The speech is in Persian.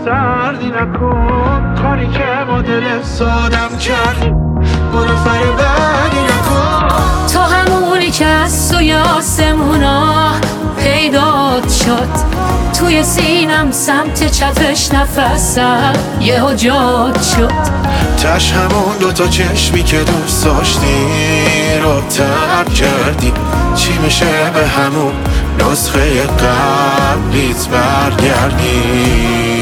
سردی نکن، کاری که با دل سادم کردی برو فریبندی نکن. تو همونی که از سوی آسمونا پیدات شد، توی سینم سمت چپش نفسم یهو جات شد. تش همون دوتا چشمی که دوست داشتی رو ترک کردی، چی میشه به همون نسخه قبلیت برگردی؟